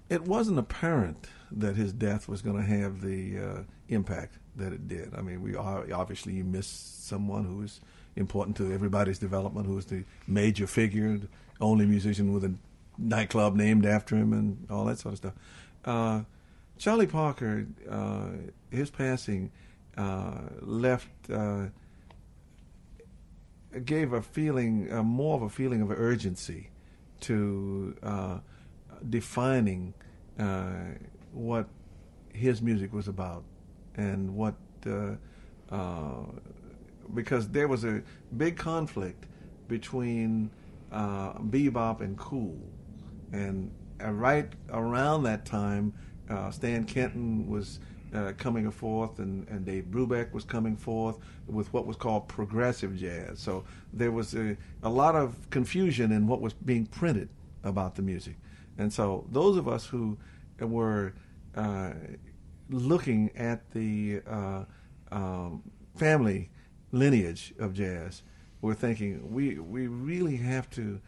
It wasn't apparent that his death was going to have the impact that it did. I mean, we obviously you miss someone who is important to everybody's development, who was the major figure, the only musician with a nightclub named after him, and all that sort of stuff. Charlie Parker, his passing left gave a feeling, more of a feeling of urgency to defining what his music was about, and what because there was a big conflict between bebop and cool, and right around that time, Stan Kenton was coming forth, and Dave Brubeck was coming forth with what was called progressive jazz. So there was a lot of confusion in what was being printed about the music. And so those of us who were looking at the family lineage of jazz were thinking, we really have to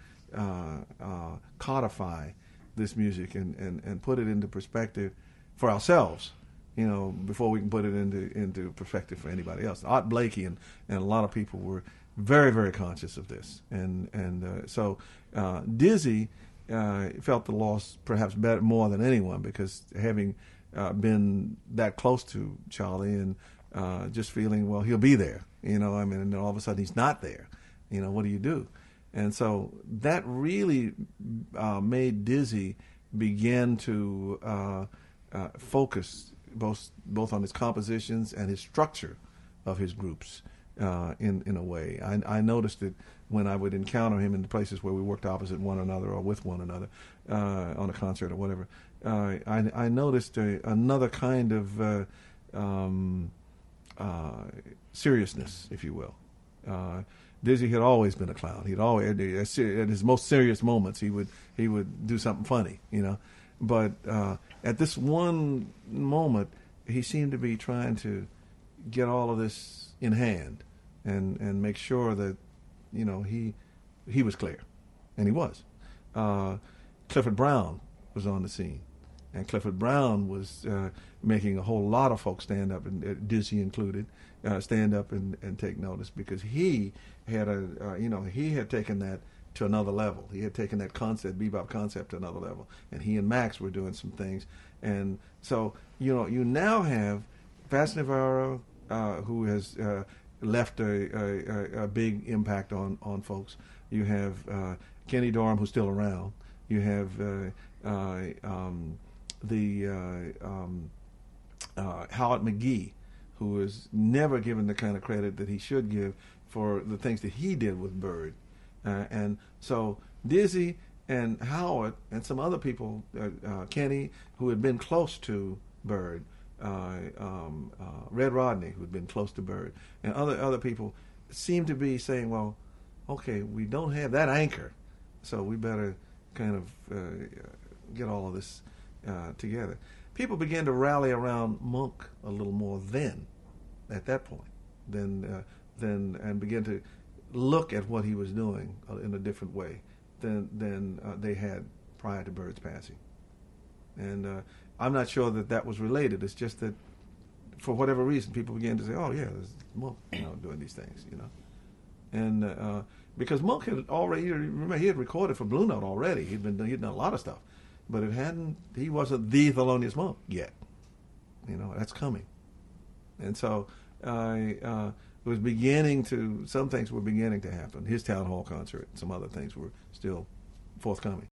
codify this music and put it into perspective for ourselves, before we can put it into perspective for anybody else. Art Blakey and a lot of people were very, very conscious of this. So Dizzy felt the loss perhaps more than anyone, because having been that close to Charlie, and just feeling, well, he'll be there, and then all of a sudden he's not there. What do you do? And so that really made Dizzy begin to focus both on his compositions and his structure of his groups in a way. I noticed it when I would encounter him in the places where we worked opposite one another or with one another on a concert or whatever. I noticed another kind of seriousness, if you will. Dizzy had always been a clown. He'd always, at his most serious moments, he would do something funny, But at this one moment, he seemed to be trying to get all of this in hand and make sure that he was clear, and he was. Clifford Brown was on the scene, and Clifford Brown was making a whole lot of folks stand up, and Dizzy included, stand up and take notice, because he had he had taken that to another level. He had taken that concept, bebop concept, to another level, and he and Max were doing some things. And so you now have Fats Navarro, who has left a big impact on folks. You have Kenny Dorham, who's still around. You have Howard McGee, who is never given the kind of credit that he should give for the things that he did with Bird. And so Dizzy and Howard and some other people, Kenny, who had been close to Bird, Red Rodney, who had been close to Bird, and other people seem to be saying, well, okay, we don't have that anchor, so we better kind of get all of this together. People began to rally around Monk a little more at that point, and begin to look at what he was doing in a different way than they had prior to Bird's passing. And I'm not sure that was related. It's just that for whatever reason, people began to say, "Oh yeah, there's Monk, doing these things," And because Monk had already, remember, he had recorded for Blue Note already. He'd done a lot of stuff, but he wasn't the Thelonious Monk yet. That's coming. And so some things were beginning to happen. His town hall concert, some other things were still forthcoming.